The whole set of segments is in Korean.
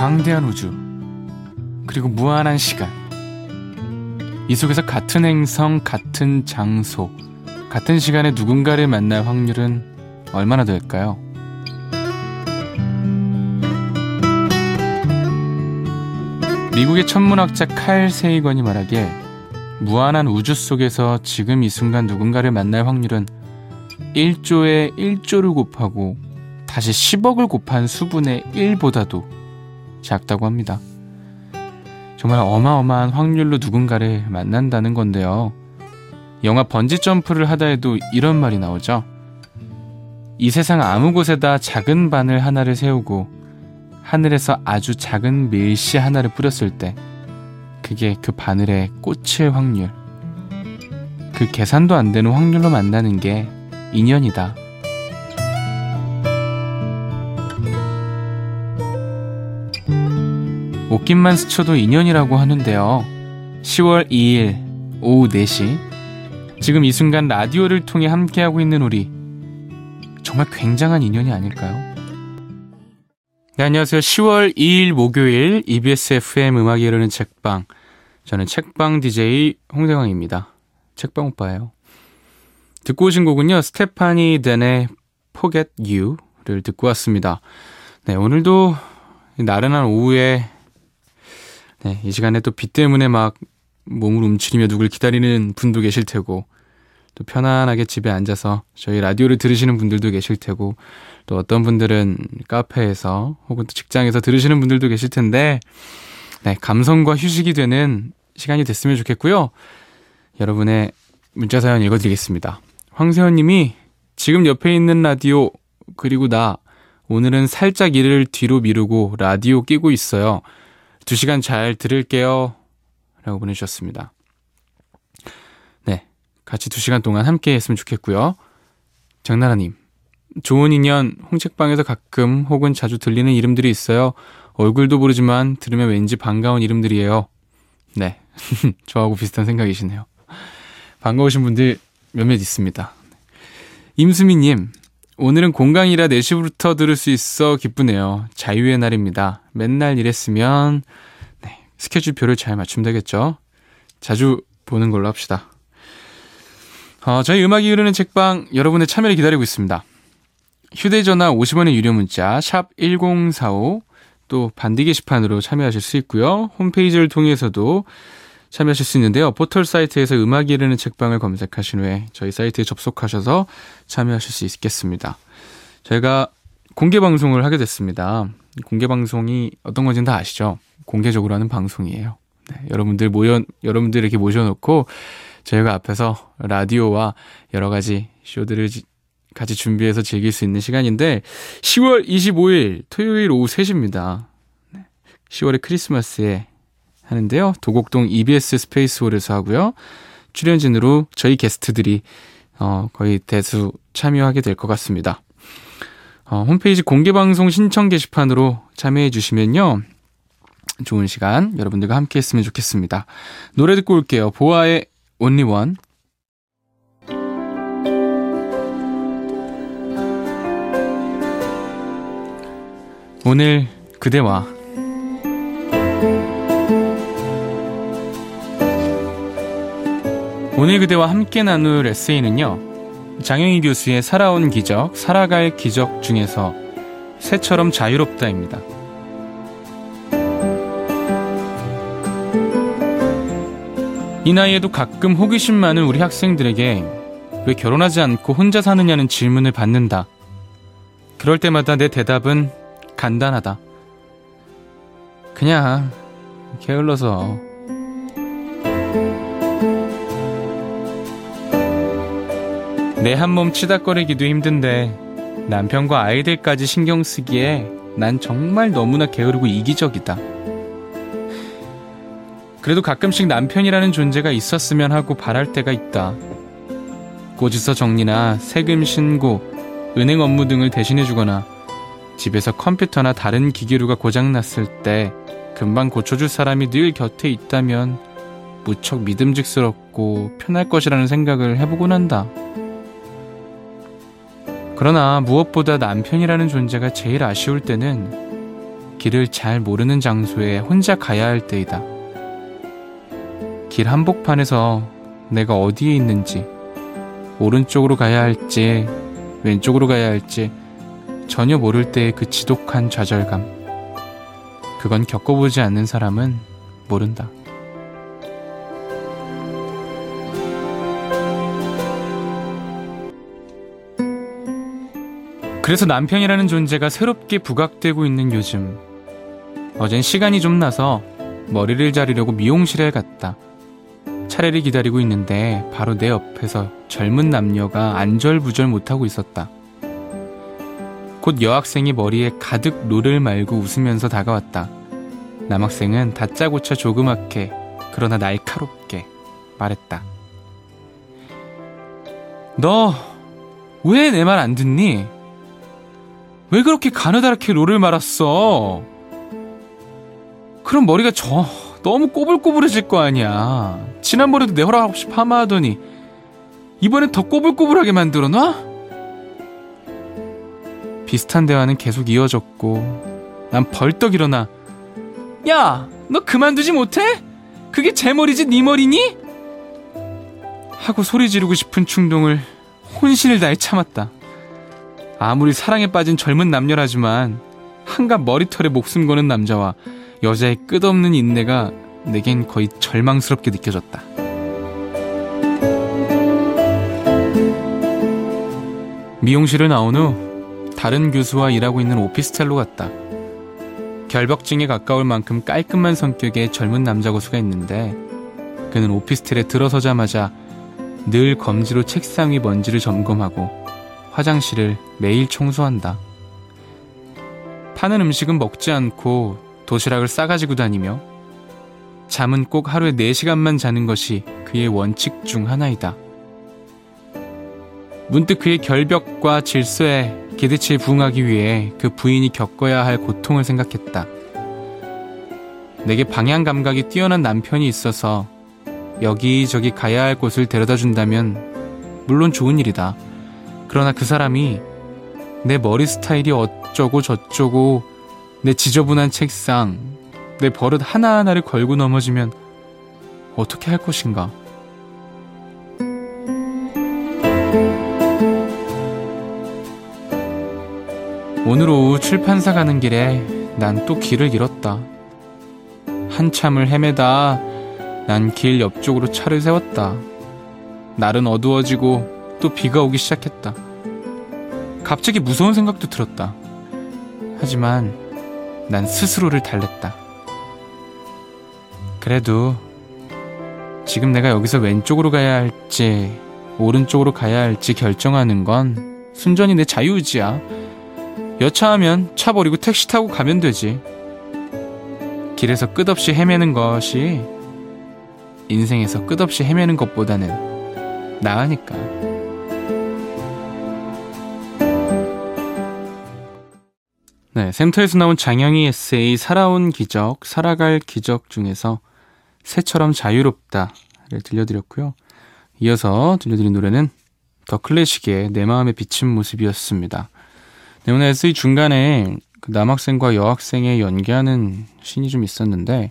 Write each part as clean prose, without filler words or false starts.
광대한 우주, 그리고 무한한 시간. 이 속에서 같은 행성, 같은 장소, 같은 시간에 누군가를 만날 확률은 얼마나 될까요? 미국의 천문학자 칼 세이건이 말하기에 무한한 우주 속에서 지금 이 순간 누군가를 만날 확률은 1조에 1조를 곱하고 다시 10억을 곱한 수분의 1보다도 작다고 합니다. 정말 어마어마한 확률로 누군가를 만난다는 건데요. 영화 번지점프를 하다 해도 이런 말이 나오죠. 이 세상 아무 곳에다 작은 바늘 하나를 세우고 하늘에서 아주 작은 밀씨 하나를 뿌렸을 때 그게 그 바늘에 꽂힐 확률, 그 계산도 안 되는 확률로 만나는 게 인연이다. 옷깃만 스쳐도 인연이라고 하는데요. 10월 2일 오후 4시 지금 이 순간 라디오를 통해 함께하고 있는 우리, 정말 굉장한 인연이 아닐까요? 네, 안녕하세요. 10월 2일 목요일 EBS FM 음악이 흐르는 책방, 저는 책방 DJ 홍대광입니다. 책방 오빠예요. 듣고 오신 곡은요, 스테파니 덴의 Forget You를 듣고 왔습니다. 네, 오늘도 나른한 오후에 이 시간에 또 비 때문에 막 몸을 움츠리며 누굴 기다리는 분도 계실 테고, 또 편안하게 집에 앉아서 저희 라디오를 들으시는 분들도 계실 테고, 또 어떤 분들은 카페에서 혹은 또 직장에서 들으시는 분들도 계실 텐데, 네, 감성과 휴식이 되는 시간이 됐으면 좋겠고요. 여러분의 문자 사연 읽어드리겠습니다. 황세현 님이 지금 옆에 있는 라디오, 그리고 나 오늘은 살짝 일을 뒤로 미루고 라디오 끼고 있어요. 2시간 잘 들을게요 라고 보내주셨습니다. 네, 같이 2시간 동안 함께 했으면 좋겠고요. 장나라님, 좋은 인연, 홍책방에서 가끔 혹은 자주 들리는 이름들이 있어요. 얼굴도 모르지만 들으면 왠지 반가운 이름들이에요. 네, 저하고 비슷한 생각이시네요. 반가우신 분들 몇몇 있습니다. 임수미님, 오늘은 공강이라 4시부터 들을 수 있어 기쁘네요. 자유의 날입니다. 맨날 일했으면 스케줄표를 잘 맞추면 되겠죠. 자주 보는 걸로 합시다. 저희 음악이 흐르는 책방, 여러분의 참여를 기다리고 있습니다. 휴대전화 50원의 유료 문자 샵 1045, 또 반디 게시판으로 참여하실 수 있고요. 홈페이지를 통해서도 참여하실 수 있는데요. 포털 사이트에서 음악이 흐르는 책방을 검색하신 후에 저희 사이트에 접속하셔서 참여하실 수 있겠습니다. 저희가 공개 방송을 하게 됐습니다. 공개 방송이 어떤 건지는 다 아시죠? 공개적으로 하는 방송이에요. 네, 여러분들 이렇게 모셔놓고 저희가 앞에서 라디오와 여러 가지 쇼들을 같이 준비해서 즐길 수 있는 시간인데, 10월 25일 토요일 오후 3시입니다. 10월의 크리스마스에 하는데요. 도곡동 EBS 스페이스홀에서 하고요. 출연진으로 저희 게스트들이 거의 대수 참여하게 될 것 같습니다. 홈페이지 공개방송 신청 게시판으로 참여해 주시면요, 좋은 시간 여러분들과 함께 했으면 좋겠습니다. 노래 듣고 올게요. 보아의 Only One. 오늘 그대와. 오늘 그대와 함께 나눌 에세이는요, 장영희 교수의 살아온 기적, 살아갈 기적 중에서 새처럼 자유롭다입니다. 이 나이에도 가끔 호기심 많은 우리 학생들에게 왜 결혼하지 않고 혼자 사느냐는 질문을 받는다. 그럴 때마다 내 대답은 간단하다. 그냥 게을러서. 내 한 몸 치닥거리기도 힘든데 남편과 아이들까지 신경 쓰기에 난 정말 너무나 게으르고 이기적이다. 그래도 가끔씩 남편이라는 존재가 있었으면 하고 바랄 때가 있다. 고지서 정리나 세금 신고, 은행 업무 등을 대신해주거나 집에서 컴퓨터나 다른 기기류가 고장났을 때 금방 고쳐줄 사람이 늘 곁에 있다면 무척 믿음직스럽고 편할 것이라는 생각을 해보곤 한다. 그러나 무엇보다 남편이라는 존재가 제일 아쉬울 때는 길을 잘 모르는 장소에 혼자 가야 할 때이다. 길 한복판에서 내가 어디에 있는지, 오른쪽으로 가야 할지 왼쪽으로 가야 할지 전혀 모를 때의 그 지독한 좌절감. 그건 겪어보지 않는 사람은 모른다. 그래서 남편이라는 존재가 새롭게 부각되고 있는 요즘, 어젠 시간이 좀 나서 머리를 자르려고 미용실에 갔다. 차례를 기다리고 있는데 바로 내 옆에서 젊은 남녀가 안절부절 못하고 있었다. 곧 여학생이 머리에 가득 롤을 말고 웃으면서 다가왔다. 남학생은 다짜고짜 조그맣게 그러나 날카롭게 말했다. 너 왜 내 말 안 듣니? 왜 그렇게 가느다랗게 롤을 말았어? 그럼 머리가 너무 꼬불꼬불해질 거 아니야. 지난번에도 내 허락 없이 파마하더니 이번엔 더 꼬불꼬불하게 만들어놔? 비슷한 대화는 계속 이어졌고 난 벌떡 일어나, 야, 너 그만두지 못해? 그게 제 머리지 네 머리니? 하고 소리 지르고 싶은 충동을 혼신을 다해 참았다. 아무리 사랑에 빠진 젊은 남녀라지만 한갓 머리털에 목숨 거는 남자와 여자의 끝없는 인내가 내겐 거의 절망스럽게 느껴졌다. 미용실을 나온 후 다른 교수와 일하고 있는 오피스텔로 갔다. 결벽증에 가까울 만큼 깔끔한 성격의 젊은 남자 고수가 있는데, 그는 오피스텔에 들어서자마자 늘 검지로 책상 위 먼지를 점검하고 화장실을 매일 청소한다. 파는 음식은 먹지 않고 도시락을 싸가지고 다니며 잠은 꼭 하루에 4시간만 자는 것이 그의 원칙 중 하나이다. 문득 그의 결벽과 질서에 기대치에 부응하기 위해 그 부인이 겪어야 할 고통을 생각했다. 내게 방향 감각이 뛰어난 남편이 있어서 여기저기 가야 할 곳을 데려다 준다면 물론 좋은 일이다. 그러나 그 사람이 내 머리 스타일이 어쩌고 저쩌고, 내 지저분한 책상, 내 버릇 하나하나를 걸고 넘어지면 어떻게 할 것인가? 오늘 오후 출판사 가는 길에 난 또 길을 잃었다. 한참을 헤매다 난 길 옆쪽으로 차를 세웠다. 날은 어두워지고 또 비가 오기 시작했다. 갑자기 무서운 생각도 들었다. 하지만 난 스스로를 달랬다. 그래도 지금 내가 여기서 왼쪽으로 가야 할지 오른쪽으로 가야 할지 결정하는 건 순전히 내 자유의지야. 여차하면 차 버리고 택시 타고 가면 되지. 길에서 끝없이 헤매는 것이 인생에서 끝없이 헤매는 것보다는 나으니까. 네, 샘터에서 나온 장영희 에세이 살아온 기적, 살아갈 기적 중에서 새처럼 자유롭다를 들려드렸고요. 이어서 들려드린 노래는 더 클래식의 내 마음에 비친 모습이었습니다. 네, 오늘 에세이 중간에 그 남학생과 여학생의 연기하는 씬이 좀 있었는데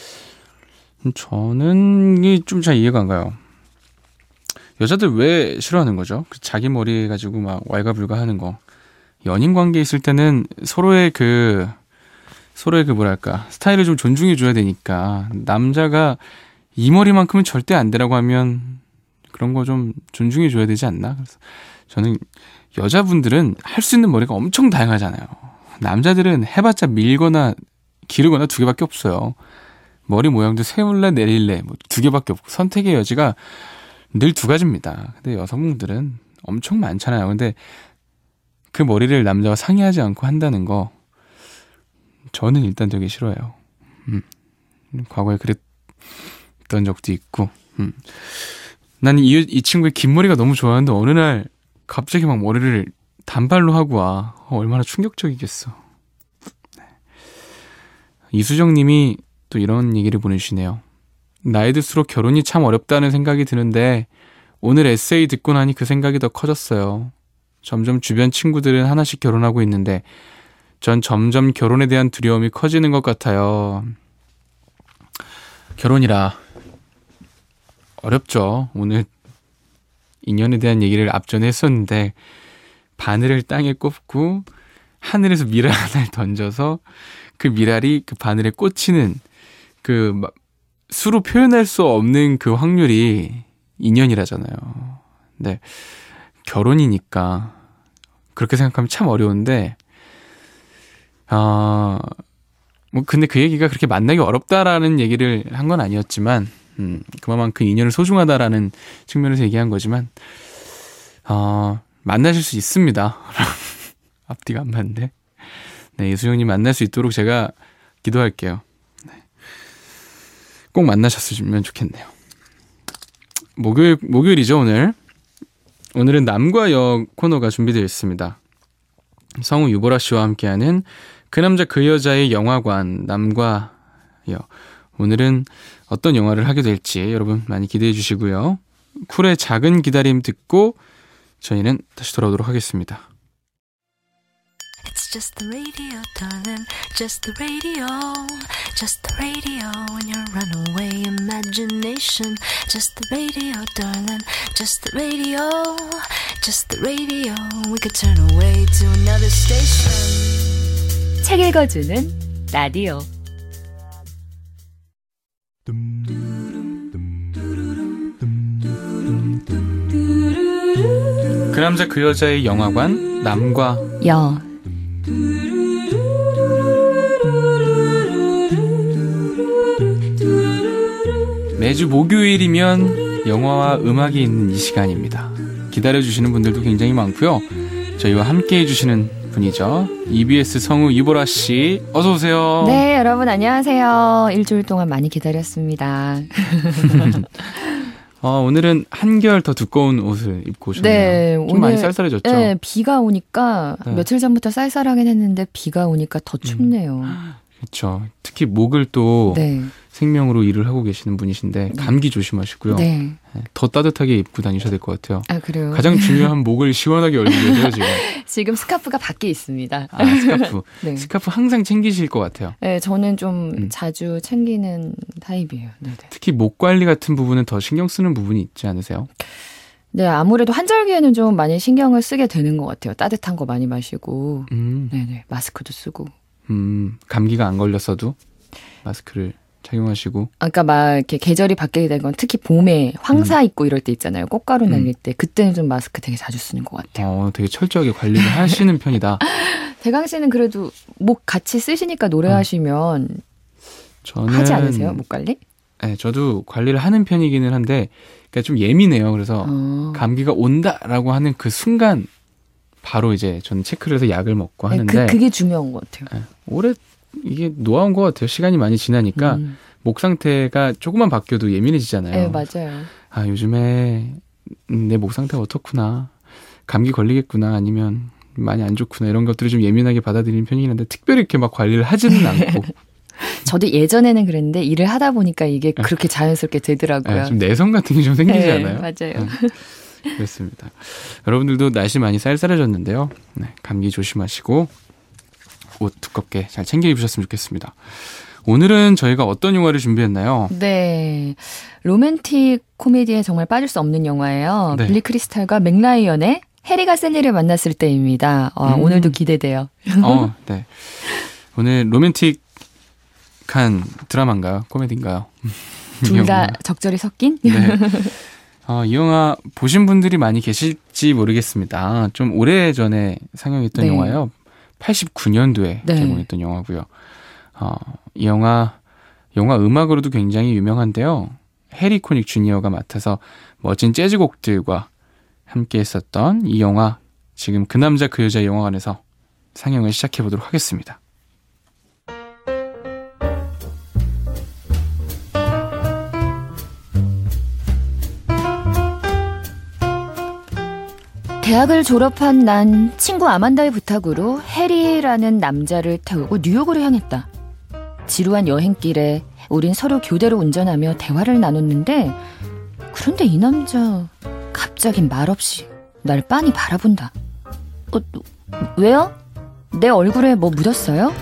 저는 이게 좀 잘 이해가 안 가요. 여자들 왜 싫어하는 거죠? 자기 머리 가지고 막 왈가불가 하는 거. 연인 관계에 있을 때는 서로의 그 뭐랄까 스타일을 좀 존중해 줘야 되니까, 남자가 이 머리만큼은 절대 안 되라고 하면 그런 거 좀 존중해 줘야 되지 않나? 그래서 저는 여자분들은 할 수 있는 머리가 엄청 다양하잖아요. 남자들은 해봤자 밀거나 기르거나 2개밖에 없어요. 머리 모양도 세울래 내릴래 뭐 2개밖에 없고 선택의 여지가 늘 2가지입니다. 근데 여성분들은 엄청 많잖아요. 근데 그 머리를 남자와 상의하지 않고 한다는 거 저는 일단 되게 싫어해요. 과거에 그랬던 적도 있고. 나는 이 친구의 긴 머리가 너무 좋아하는데 어느 날 갑자기 막 머리를 단발로 하고 와. 얼마나 충격적이겠어. 네. 이수정 님이 또 이런 얘기를 보내주시네요. 나이 들수록 결혼이 참 어렵다는 생각이 드는데 오늘 에세이 듣고 나니 그 생각이 더 커졌어요. 점점 주변 친구들은 하나씩 결혼하고 있는데 전 점점 결혼에 대한 두려움이 커지는 것 같아요. 결혼이라 어렵죠. 오늘 인연에 대한 얘기를 앞전에 했었는데 바늘을 땅에 꽂고 하늘에서 미랄 하나를 던져서 그 미랄이 그 바늘에 꽂히는 그 수로 표현할 수 없는 그 확률이 인연이라잖아요. 근데 결혼이니까 그렇게 생각하면 참 어려운데 뭐 근데 그 얘기가 그렇게 만나기 어렵다라는 얘기를 한 건 아니었지만 그만큼 인연을 소중하다라는 측면에서 얘기한 거지만 만나실 수 있습니다. 앞뒤가 안 맞는데. 네, 이수영님 만날 수 있도록 제가 기도할게요. 네. 꼭 만나셨으면 좋겠네요. 목요일이죠, 오늘. 오늘은 남과 여 코너가 준비되어 있습니다. 성우 유보라 씨와 함께하는 그 남자 그 여자의 영화관 남과 여. 오늘은 어떤 영화를 하게 될지 여러분 많이 기대해 주시고요. 쿨의 작은 기다림 듣고 저희는 다시 돌아오도록 하겠습니다. It's just the radio, darling. Just the radio. Just the radio in your runaway imagination. Just the radio, darling. Just the radio. Just the radio. We could turn away to another station. 책 읽어주는 라디오. 그 남자 그 여자의 영화관 남과 여. 매주 목요일이면 영화와 음악이 있는 이 시간입니다. 기다려주시는 분들도 굉장히 많고요. 저희와 함께 해주시는 분이죠. EBS 성우 유보라 씨, 어서 오세요. 네, 여러분 안녕하세요. 일주일 동안 많이 기다렸습니다. 오늘은 한결 더 두꺼운 옷을 입고 오셨네요. 네, 좀 오늘 많이 쌀쌀해졌죠? 네, 비가 오니까 네. 며칠 전부터 쌀쌀하긴 했는데 비가 오니까 더 춥네요. 그렇죠. 특히 목을 또 네. 생명으로 일을 하고 계시는 분이신데 감기 조심하시고요. 네. 더 따뜻하게 입고 다니셔야 될 것 같아요. 아, 그래요? 가장 중요한 목을 시원하게 얼리기 위해서 지금. 지금 스카프가 밖에 있습니다. 스카프. 네. 스카프 항상 챙기실 것 같아요. 네, 저는 좀 자주 챙기는 타입이에요. 네네. 특히 목 관리 같은 부분은 더 신경 쓰는 부분이 있지 않으세요? 네, 아무래도 한절기에는 좀 많이 신경을 쓰게 되는 것 같아요. 따뜻한 거 많이 마시고, 네네, 마스크도 쓰고. 감기가 안 걸렸어도 마스크를 착용하시고. 아까 막 이렇게 계절이 바뀌게 된 건 특히 봄에 황사 있고 이럴 때 있잖아요. 꽃가루 날릴 때. 그때는 좀 마스크 되게 자주 쓰는 것 같아요. 되게 철저하게 관리를 하시는 편이다. 대강 씨는 그래도 목 같이 쓰시니까 노래하시면 저는 하지 않으세요? 목 관리? 네, 저도 관리를 하는 편이기는 한데 그러니까 좀 예민해요. 그래서 감기가 온다라고 하는 그 순간 바로 이제 저는 체크를 해서 약을 먹고 하는데 네, 그게 중요한 것 같아요. 네, 오래 이게 노하운 것 같아요. 시간이 많이 지나니까 목 상태가 조금만 바뀌어도 예민해지잖아요. 네, 맞아요. 아, 요즘에 내 목 상태가 어떻구나. 감기 걸리겠구나. 아니면 많이 안 좋구나. 이런 것들을 좀 예민하게 받아들이는 편이긴 한데 특별히 이렇게 막 관리를 하지는 않고. 저도 예전에는 그랬는데 일을 하다 보니까 이게 그렇게 자연스럽게 되더라고요. 네, 좀 내성 같은 게 좀 생기지 네, 않아요? 맞아요. 네, 그렇습니다. 여러분들도 날씨 많이 쌀쌀해졌는데요. 네, 감기 조심하시고 옷 두껍게 잘 챙겨 입으셨으면 좋겠습니다. 오늘은 저희가 어떤 영화를 준비했나요? 네, 로맨틱 코미디에 정말 빠질 수 없는 영화예요. 네. 빌리 크리스탈과 맥 라이언의 해리가 셀리를 만났을 때입니다. 오늘도 기대돼요. 네. 오늘 로맨틱한 드라마인가요? 코미디인가요? 둘 다 적절히 섞인? 네. 이 영화 보신 분들이 많이 계실지 모르겠습니다. 좀 오래전에 상영했던 네. 영화예요. 89년도에 네. 개봉했던 영화고요. 이 영화 음악으로도 굉장히 유명한데요. 해리 코닉 주니어가 맡아서 멋진 재즈곡들과 함께 했었던 이 영화 지금 그 남자 그 여자 영화관에서 상영을 시작해 보도록 하겠습니다. 대학을 졸업한 난 친구 아만다의 부탁으로 해리라는 남자를 태우고 뉴욕으로 향했다. 지루한 여행길에 우린 서로 교대로 운전하며 대화를 나눴는데 그런데 이 남자 갑자기 말없이 날 빤히 바라본다. 왜요? 내 얼굴에 뭐 묻었어요?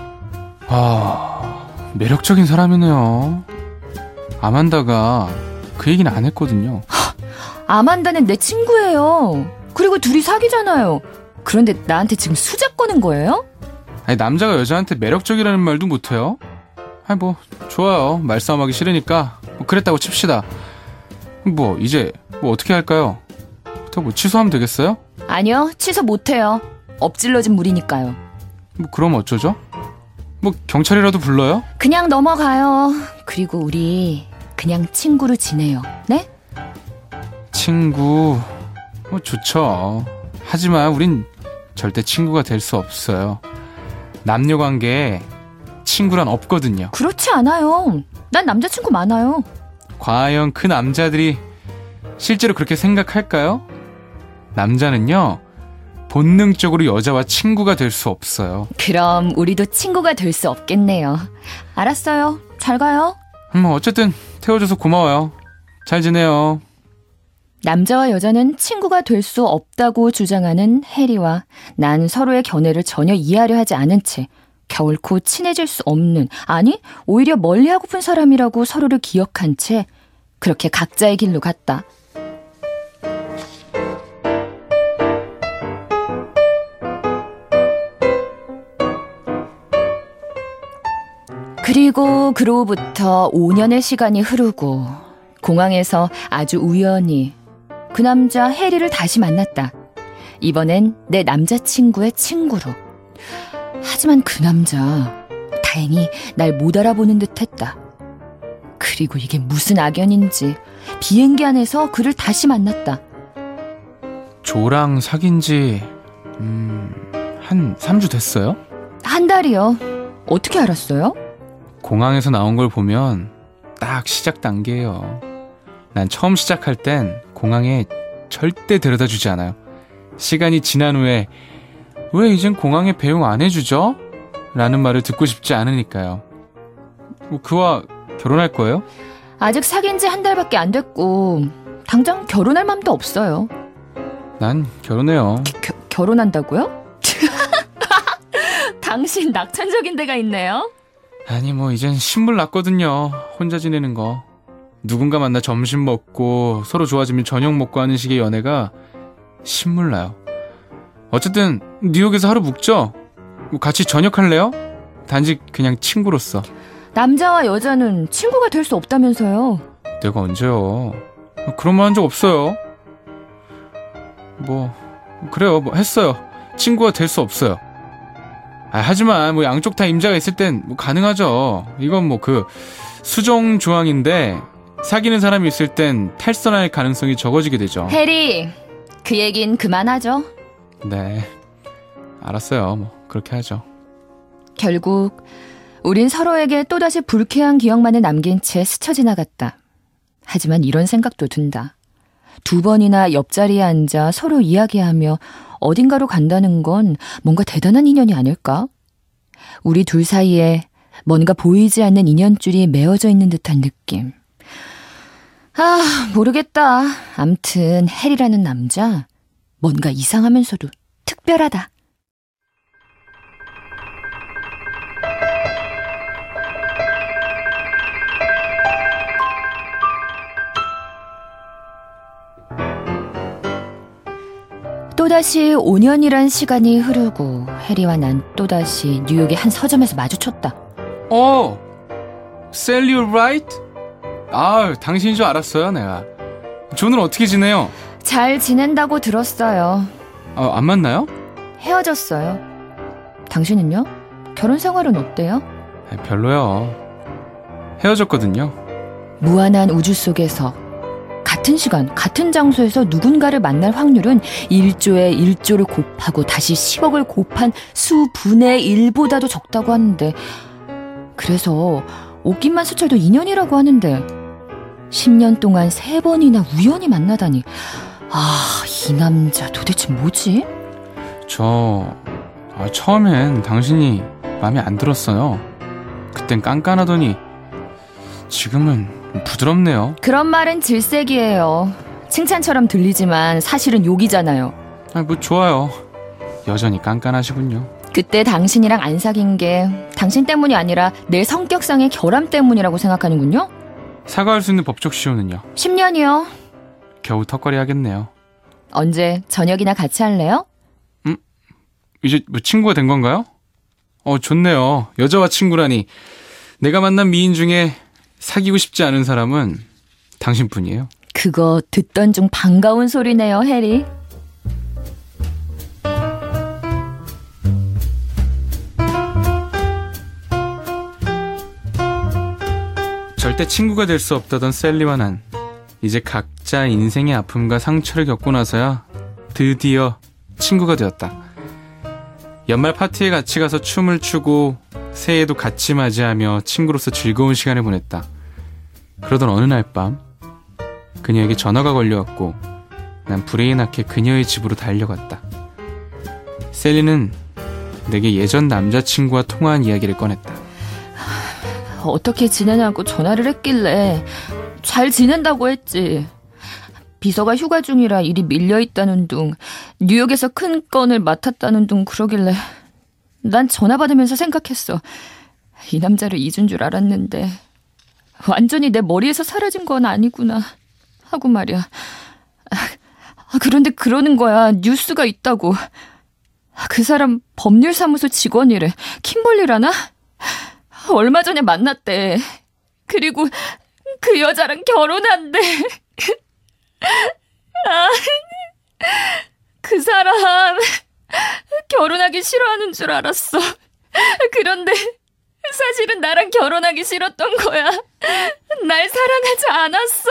매력적인 사람이네요. 아만다가 그 얘기는 안 했거든요. 아만다는 내 친구예요. 그리고 둘이 사귀잖아요. 그런데 나한테 지금 수작 거는 거예요? 아니, 남자가 여자한테 매력적이라는 말도 못해요? 아니, 뭐 좋아요. 말싸움하기 싫으니까 뭐 그랬다고 칩시다. 뭐 이제 뭐 어떻게 할까요? 더 뭐 취소하면 되겠어요? 아니요, 취소 못해요. 엎질러진 물이니까요. 뭐 그럼 어쩌죠? 뭐 경찰이라도 불러요? 그냥 넘어가요. 그리고 우리 그냥 친구로 지내요. 네? 친구 뭐 좋죠. 하지만 우린 절대 친구가 될 수 없어요. 남녀관계에 친구란 없거든요. 그렇지 않아요. 난 남자친구 많아요. 과연 그 남자들이 실제로 그렇게 생각할까요? 남자는요, 본능적으로 여자와 친구가 될 수 없어요. 그럼 우리도 친구가 될 수 없겠네요. 알았어요. 잘 가요. 어쨌든 태워줘서 고마워요. 잘 지내요. 남자와 여자는 친구가 될 수 없다고 주장하는 해리와 난 서로의 견해를 전혀 이해하려 하지 않은 채 결코 친해질 수 없는, 아니 오히려 멀리하고픈 사람이라고 서로를 기억한 채 그렇게 각자의 길로 갔다. 그리고 그로부터 5년의 시간이 흐르고 공항에서 아주 우연히 그 남자 해리를 다시 만났다. 이번엔 내 남자친구의 친구로. 하지만 그 남자 다행히 날 못 알아보는 듯 했다. 그리고 이게 무슨 악연인지 비행기 안에서 그를 다시 만났다. 조랑 사귄 지 한 3주 됐어요? 한 달이요. 어떻게 알았어요? 공항에서 나온 걸 보면 딱 시작 단계예요. 난 처음 시작할 땐 공항에 절대 데려다 주지 않아요. 시간이 지난 후에 왜 이젠 공항에 배웅 안 해주죠? 라는 말을 듣고 싶지 않으니까요. 그와 결혼할 거예요? 아직 사귄 지 한 달밖에 안 됐고 당장 결혼할 맘도 없어요. 난 결혼해요. 결혼한다고요? 당신 낙천적인 데가 있네요. 아니 뭐 이젠 신물 났거든요. 혼자 지내는 거. 누군가 만나 점심 먹고 서로 좋아지면 저녁 먹고 하는 식의 연애가 신물 나요. 어쨌든 뉴욕에서 하루 묵죠? 같이 저녁 할래요? 단지 그냥 친구로서. 남자와 여자는 친구가 될 수 없다면서요. 내가 언제요? 그런 말 한 적 없어요. 뭐 그래요. 뭐 했어요. 친구가 될 수 없어요. 하지만 뭐 양쪽 다 임자가 있을 땐 뭐 가능하죠. 이건 뭐 그 수정 조항인데 사귀는 사람이 있을 땐 탈선할 가능성이 적어지게 되죠. 해리, 그 얘긴 그만하죠. 네, 알았어요. 뭐 그렇게 하죠. 결국 우린 서로에게 또다시 불쾌한 기억만을 남긴 채 스쳐 지나갔다. 하지만 이런 생각도 든다. 2번이나 옆자리에 앉아 서로 이야기하며 어딘가로 간다는 건 뭔가 대단한 인연이 아닐까? 우리 둘 사이에 뭔가 보이지 않는 인연줄이 메어져 있는 듯한 느낌. 모르겠다. 암튼 해리라는 남자 뭔가 이상하면서도 특별하다. 또다시 5년이란 시간이 흐르고 해리와 난 또다시 뉴욕의 한 서점에서 마주쳤다. 셀리 라이트? 당신인 줄 알았어요, 내가. 존은 어떻게 지내요? 잘 지낸다고 들었어요. 안 만나요? 헤어졌어요. 당신은요? 결혼 생활은 어때요? 별로요. 헤어졌거든요. 무한한 우주 속에서 같은 시간, 같은 장소에서 누군가를 만날 확률은 1조에 1조를 곱하고 다시 10억을 곱한 수분의 1보다도 적다고 하는데, 그래서 옷깃만 스쳐도 인연이라고 하는데 10년 동안 3번이나 우연히 만나다니. 이 남자 도대체 뭐지? 처음엔 당신이 마음에 안 들었어요. 그땐 깐깐하더니 지금은 부드럽네요. 그런 말은 질색이에요. 칭찬처럼 들리지만 사실은 욕이잖아요. 뭐 좋아요. 여전히 깐깐하시군요. 그때 당신이랑 안 사귄 게 당신 때문이 아니라 내 성격상의 결함 때문이라고 생각하는군요? 사과할 수 있는 법적 시효는요? 10년이요. 겨우 턱걸이 하겠네요. 언제 저녁이나 같이 할래요? 이제 뭐 친구가 된 건가요? 좋네요. 여자와 친구라니. 내가 만난 미인 중에 사귀고 싶지 않은 사람은 당신뿐이에요. 그거 듣던 중 반가운 소리네요, 해리. 절대 친구가 될 수 없다던 셀리와 난 이제 각자 인생의 아픔과 상처를 겪고 나서야 드디어 친구가 되었다. 연말 파티에 같이 가서 춤을 추고 새해도 같이 맞이하며 친구로서 즐거운 시간을 보냈다. 그러던 어느 날 밤 그녀에게 전화가 걸려왔고 난 불행이 낳게 그녀의 집으로 달려갔다. 셀리는 내게 예전 남자친구와 통화한 이야기를 꺼냈다. 어떻게 지내냐고 전화를 했길래 잘 지낸다고 했지. 비서가 휴가 중이라 일이 밀려있다는 둥, 뉴욕에서 큰 건을 맡았다는 둥 그러길래 난 전화 받으면서 생각했어. 이 남자를 잊은 줄 알았는데 완전히 내 머리에서 사라진 건 아니구나 하고 말이야. 그런데 그러는 거야. 뉴스가 있다고. 그 사람 법률사무소 직원이래. 킴벌리라나? 얼마 전에 만났대. 그리고 그 여자랑 결혼한대. 그 사람 결혼하기 싫어하는 줄 알았어. 그런데 사실은 나랑 결혼하기 싫었던 거야. 날 사랑하지 않았어.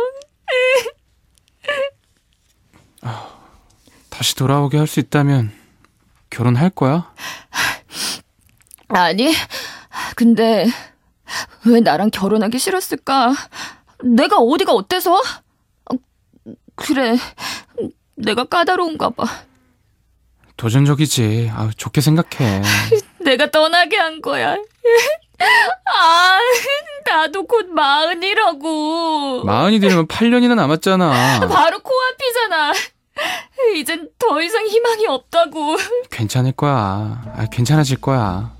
다시 돌아오게 할 수 있다면 결혼할 거야? 아니, 근데 왜 나랑 결혼하기 싫었을까? 내가 어디가 어때서? 그래, 내가 까다로운가 봐. 도전적이지. 좋게 생각해. 내가 떠나게 한 거야. 나도 곧 40이라고. 40이 되면 8년이나 남았잖아. 바로 코앞이잖아. 이젠 더 이상 희망이 없다고. 괜찮을 거야. 괜찮아질 거야.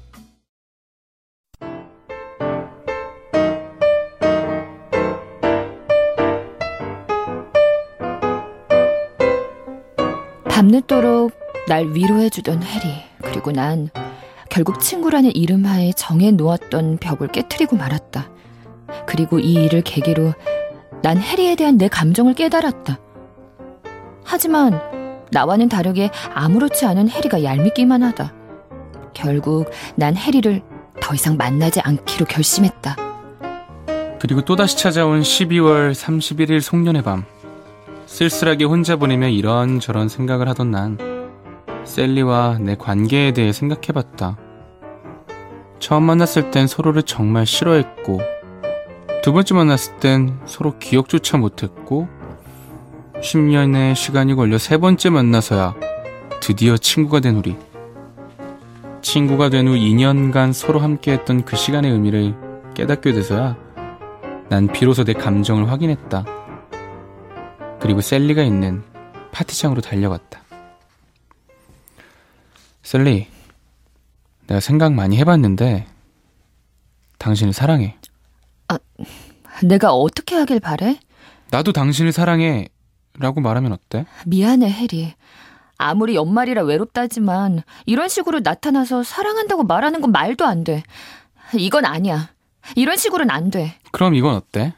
밤늦도록 날 위로해주던 해리. 그리고 난 결국 친구라는 이름 하에 정해 놓았던 벽을 깨트리고 말았다. 그리고 이 일을 계기로 난 해리에 대한 내 감정을 깨달았다. 하지만 나와는 다르게 아무렇지 않은 해리가 얄밉기만 하다. 결국 난 해리를 더 이상 만나지 않기로 결심했다. 그리고 또다시 찾아온 12월 31일 송년회 밤. 쓸쓸하게 혼자 보내며 이런저런 생각을 하던 난 셀리와 내 관계에 대해 생각해봤다. 처음 만났을 땐 서로를 정말 싫어했고, 두 번째 만났을 땐 서로 기억조차 못했고, 10년의 시간이 걸려 세 번째 만나서야 드디어 친구가 된 우리. 친구가 된 후 2년간 서로 함께했던 그 시간의 의미를 깨닫게 돼서야 난 비로소 내 감정을 확인했다. 그리고 셀리가 있는 파티장으로 달려갔다. 셀리, 내가 생각 많이 해봤는데 당신을 사랑해. 내가 어떻게 하길 바래? 나도 당신을 사랑해 라고 말하면 어때? 미안해, 해리. 아무리 연말이라 외롭다지만 이런 식으로 나타나서 사랑한다고 말하는 건 말도 안 돼. 이건 아니야. 이런 식으로는 안 돼. 그럼 이건 어때?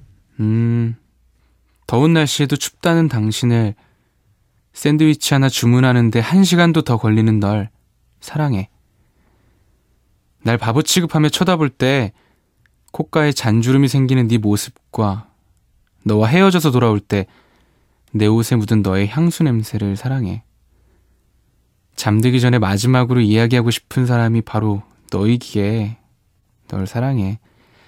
더운 날씨에도 춥다는 당신을 샌드위치 하나 주문하는데 1시간도 더 걸리는 널 사랑해. 날 바보 취급하며 쳐다볼 때 콧가에 잔주름이 생기는 네 모습과 너와 헤어져서 돌아올 때 내 옷에 묻은 너의 향수 냄새를 사랑해. 잠들기 전에 마지막으로 이야기하고 싶은 사람이 바로 너이기에 널 사랑해.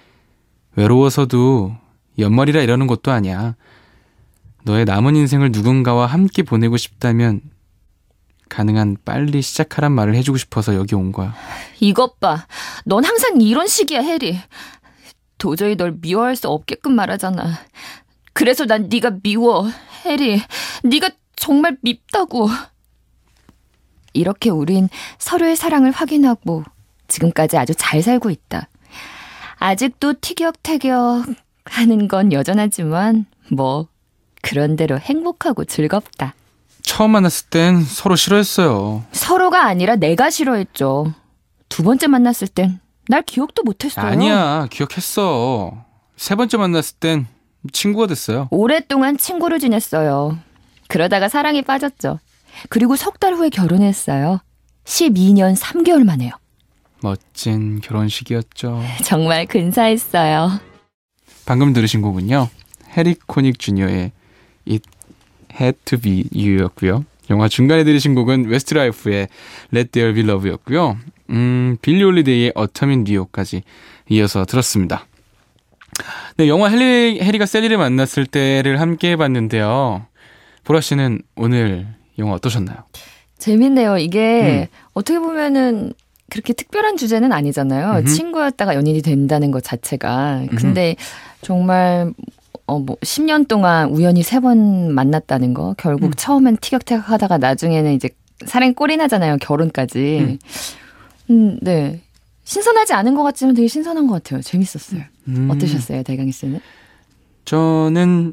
외로워서도 연말이라 이러는 것도 아니야. 너의 남은 인생을 누군가와 함께 보내고 싶다면 가능한 빨리 시작하란 말을 해주고 싶어서 여기 온 거야. 이것 봐. 넌 항상 이런 식이야, 해리. 도저히 널 미워할 수 없게끔 말하잖아. 그래서 난 네가 미워, 해리. 네가 정말 밉다고. 이렇게 우린 서로의 사랑을 확인하고 지금까지 아주 잘 살고 있다. 아직도 티격태격 하는 건 여전하지만 뭐 그런대로 행복하고 즐겁다. 처음 만났을 땐 서로 싫어했어요. 서로가 아니라 내가 싫어했죠. 두 번째 만났을 땐 날 기억도 못했어요. 아니야, 기억했어. 세 번째 만났을 땐 친구가 됐어요. 오랫동안 친구로 지냈어요. 그러다가 사랑에 빠졌죠. 그리고 석 달 후에 결혼했어요. 12년 3개월 만에요. 멋진 결혼식이었죠. 정말 근사했어요. 방금 들으신 곡은요, 해리 코닉 주니어의 It Had to Be You였고요. 영화 중간에 들으신 곡은 웨스트라이프의 Let There Be Love였고요. 빌리 홀리데이의 Autumn in Rio까지 이어서 들었습니다. 네, 영화 해리가 셀리를 만났을 때를 함께 해봤는데요. 보라 씨는 오늘 영화 어떠셨나요? 재밌네요. 이게 어떻게 보면은 그렇게 특별한 주제는 아니잖아요. 친구였다가 연인이 된다는 것 자체가. 근데 정말 뭐 10년 동안 우연히 3번 만났다는 거. 결국 처음엔 티격태격 하다가 나중에는 이제 사랑이 꼴이 나잖아요. 결혼까지. 네. 신선하지 않은 것 같지만 되게 신선한 것 같아요. 재밌었어요. 어떠셨어요, 대강희 씨는? 저는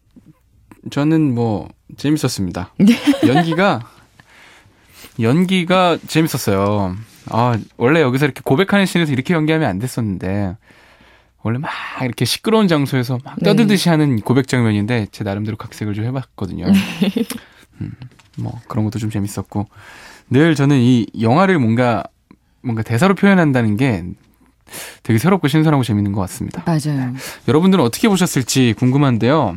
뭐 재밌었습니다. 연기가 재밌었어요. 아, 원래 여기서 이렇게 고백하는 씬에서 이렇게 연기하면 안 됐었는데 원래 막 이렇게 시끄러운 장소에서 막 떠들듯이 하는 고백 장면인데 제 나름대로 각색을 좀 해봤거든요. 뭐 그런 것도 좀 재밌었고 늘 저는 이 영화를 뭔가 대사로 표현한다는 게 되게 새롭고 신선하고 재밌는 것 같습니다. 맞아요. 여러분들은 어떻게 보셨을지 궁금한데요.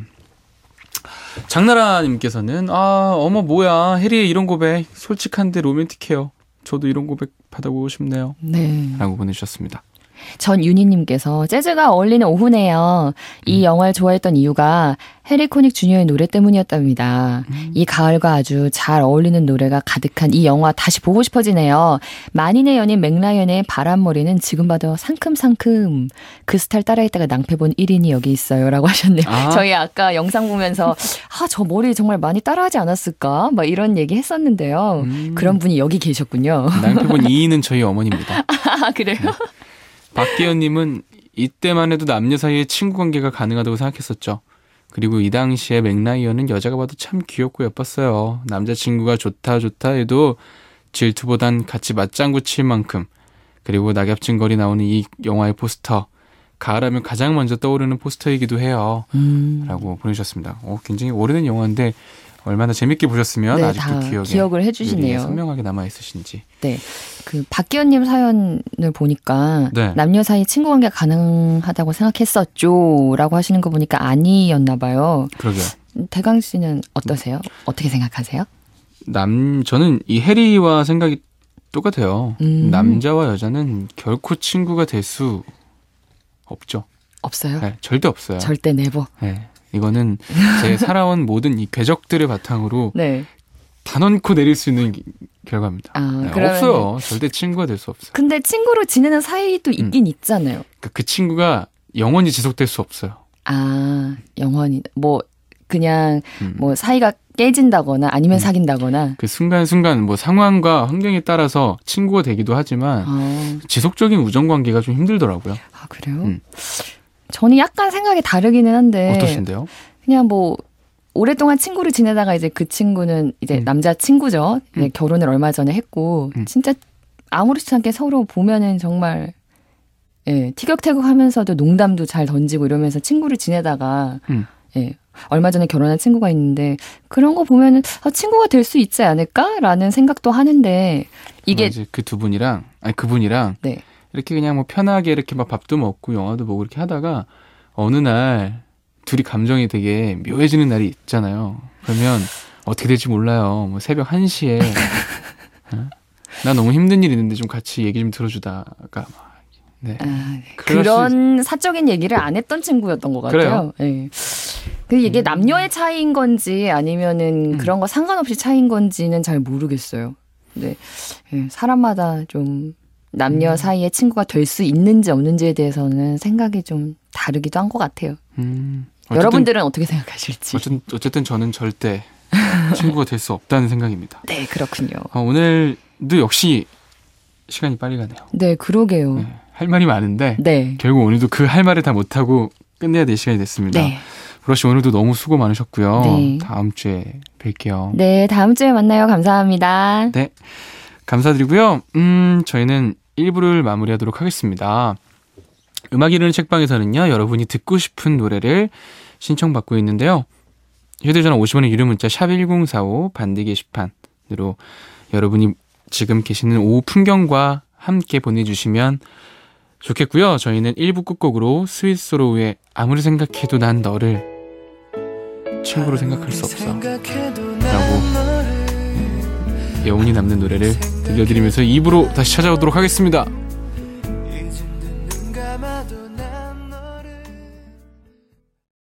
장나라님께서는 어머 뭐야 해리의 이런 고백 솔직한데 로맨틱해요. 저도 이런 고백 받아보고 싶네요. 네. 라고 보내주셨습니다. 전윤희님께서 재즈가 어울리는 오후네요. 이 영화를 좋아했던 이유가 해리 코닉 주니어의 노래 때문이었답니다. 이 가을과 아주 잘 어울리는 노래가 가득한 이 영화 다시 보고 싶어지네요. 만인의 연인 맥라이언의 바람머리는 지금 봐도 상큼상큼 그 스타일 따라했다가 낭패본 1인이 여기 있어요 라고 하셨네요. 저희 아까 영상 보면서 저 머리 정말 많이 따라하지 않았을까? 막 이런 얘기 했었는데요. 그런 분이 여기 계셨군요. 낭패본 2인은 저희 어머니입니다. 그래요? 네. 박기현님은 이때만 해도 남녀 사이에 친구 관계가 가능하다고 생각했었죠. 그리고 이 당시에 맥라이언은 여자가 봐도 참 귀엽고 예뻤어요. 남자친구가 좋다 해도 질투보단 같이 맞장구 칠 만큼. 그리고 낙엽진 거리 나오는 이 영화의 포스터. 가을하면 가장 먼저 떠오르는 포스터이기도 해요. 라고 보내주셨습니다. 굉장히 오래된 영화인데 얼마나 재밌게 보셨으면 네, 아직도 기억을 해주시네요. 선명하게 남아있으신지. 네. 그 박기현님 사연을 보니까 네. 남녀 사이 친구 관계가 가능하다고 생각했었죠 라고 하시는 거 보니까 아니었나 봐요. 그러게요. 대강 씨는 어떠세요? 어떻게 생각하세요? 저는 이 해리와 생각이 똑같아요. 남자와 여자는 결코 친구가 될 수 없죠. 없어요? 네, 절대 없어요. 절대 네버. 네, 이거는 제 살아온 모든 이 궤적들을 바탕으로 네. 단언코 내릴 수 있는 결과입니다. 네, 없어요. 절대 친구가 될 수 없어요. 근데 친구로 지내는 사이도 있긴 있잖아요. 그 친구가 영원히 지속될 수 없어요. 영원히 뭐 그냥 뭐 사이가 깨진다거나 아니면 사귄다거나 그 순간순간 뭐 상황과 환경에 따라서 친구가 되기도 하지만 지속적인 우정 관계가 좀 힘들더라고요. 그래요? 저는 약간 생각이 다르기는 한데 어떠신데요? 그냥 뭐 오랫동안 친구를 지내다가 이제 그 친구는 이제 남자 친구죠. 이제 결혼을 얼마 전에 했고 진짜 아무렇지 않게 서로 보면은 정말 티격태격하면서도 농담도 잘 던지고 이러면서 친구를 지내다가 얼마 전에 결혼한 친구가 있는데 그런 거 보면은 친구가 될 수 있지 않을까라는 생각도 하는데 이게 이제 그 두 분이랑 그분이랑 네. 이렇게 그냥 뭐 편하게 이렇게 막 밥도 먹고 영화도 보고 이렇게 하다가 어느 날 둘이 감정이 되게 묘해지는 날이 있잖아요. 그러면 어떻게 될지 몰라요. 뭐 새벽 1시에 나 너무 힘든 일 있는데 좀 같이 얘기 좀 들어주다가 네. 그런 사적인 얘기를 안 했던 친구였던 것 같아요. 네. 이게 남녀의 차이인 건지 아니면은 그런 거 상관없이 차이인 건지는 잘 모르겠어요. 네. 사람마다 좀 남녀 사이에 친구가 될 수 있는지 없는지에 대해서는 생각이 좀 다르기도 한 것 같아요. 여러분들은 어떻게 생각하실지. 어쨌든 저는 절대 친구가 될 수 없다는 생각입니다. 네, 그렇군요. 오늘도 역시 시간이 빨리 가네요. 네, 그러게요. 네, 할 말이 많은데 네. 결국 오늘도 그 할 말을 다 못하고 끝내야 될 시간이 됐습니다. 네. 브러쉬 오늘도 너무 수고 많으셨고요. 네. 다음 주에 뵐게요. 네, 다음 주에 만나요. 감사합니다. 네, 감사드리고요. 저희는 1부를 마무리하도록 하겠습니다. 음악 이르는 책방에서는요, 여러분이 듣고 싶은 노래를 신청받고 있는데요. 휴대전화 50원의 유료 문자 샵1045 반대 게시판으로 여러분이 지금 계시는 오후 풍경과 함께 보내주시면 좋겠고요. 저희는 1부 끝곡으로 스윗소로우의 아무리 생각해도 난 너를 친구로 생각할 수 없어 라고 여운이 남는 노래를 들려드리면서 2부로 다시 찾아오도록 하겠습니다.